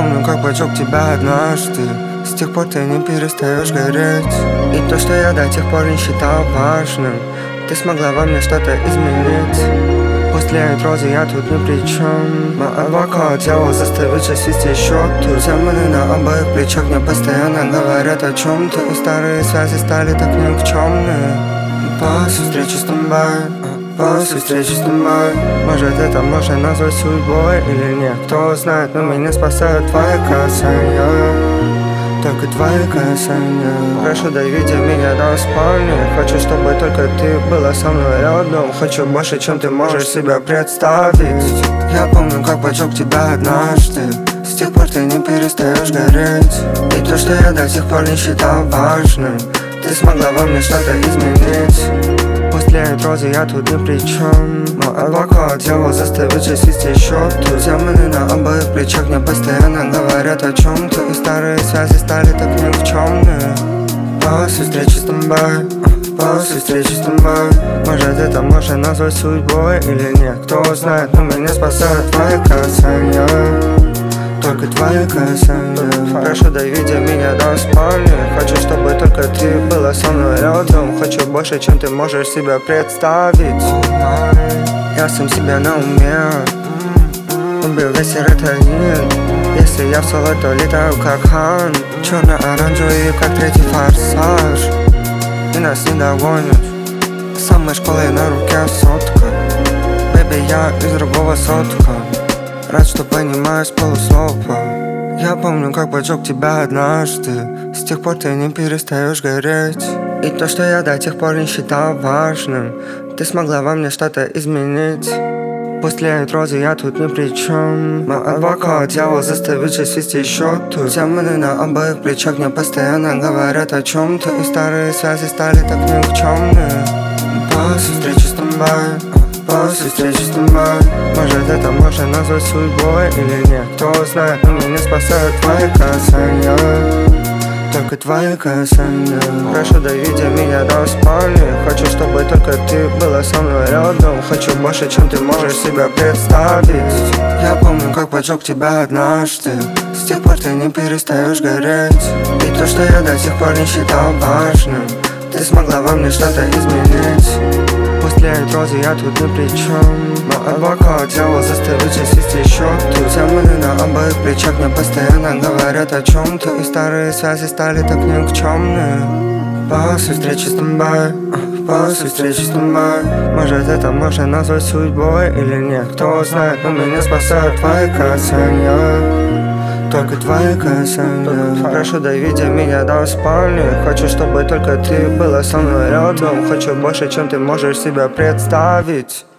помню, как поджег тебя однажды. С тех пор ты не перестаешь гореть. И то, что я до тех пор не считал важным, ты смогла во мне что-то изменить. Пусть леют розы, я тут ни при чем. Мой адвокат дьявол заставит же свести счеты. Демоны на обоих плечах мне постоянно говорят о чем-то. И старые связи стали так никчемные. После встречи с тобой, после встречи с тобой. Может, это можно назвать судьбой или нет, кто знает, но меня спасают твои касания. Только твои касания. Прошу, доведи меня до спальни. Хочу, чтобы только ты была со мной рядом. Хочу больше, чем ты можешь себе представить. Я помню, как поджег тебя однажды. С тех пор ты не перестаешь гореть. И то, что я до сих пор не считал важным, ты смогла во мне что-то изменить. Пусть леют розы, я тут ни при чем. Мой адвокат дьявол заставит же свести счеты. Демоны на обоих плечах мне постоянно говорят о чем-то. И старые связи стали так никчемные. После встречи с тобой, после встречи с тобой. Может, это можно назвать судьбой или нет, кто знает, но меня спасают твои касания. Только твои касания. Прошу, доведи меня до спальни. Хочу, чтобы только ты была со мной рядом. Хочу больше, чем ты можешь себе представить. Я сам себя на уме. Убил весь серотонин. Если я в соло, то летаю как хан. Черно-оранжевый, как третий форсаж. И нас не догонят. С самой школы на руке сотка. Бэби, я из другого сотка. Рад, что понимаю с полуслова. Я помню, как поджег тебя однажды. С тех пор ты не перестаешь гореть. И то, что я до тех пор не считал важным, ты смогла во мне что-то изменить. Пусть леют розы, я тут ни при чем. Мой адвокат дьявол заставит же свести счеты. Демоны на обоих плечах мне постоянно говорят о чем-то. И старые связи стали так никчемные. После встречи с тобой, после встречи с тобой. Может, это можно назвать судьбой или нет, кто знает, но меня спасают твои касания. Только твои касания. Прошу, доведи меня до спальни. Хочу, чтобы только ты была со мной рядом. Хочу больше, чем ты можешь себе представить. Я помню, как поджег тебя однажды. С тех пор ты не перестаешь гореть. И то, что я до сих пор не считал важным, ты смогла во мне что-то изменить. Пусть леют розы, я тут ни при чем. Мой адвокат дьявол заставит же свести счеты. Демоны на обоих плечах мне постоянно говорят о чем-то. И старые связи стали так никчемные. После встречи с тобой, после встречи с тобой. Может, это можно назвать судьбой или нет, кто знает, но меня спасают твои касания. Только твои касания. Прошу, доведи меня до спальни. Хочу, чтобы только ты была со мной рядом. Хочу больше, чем ты можешь себе представить.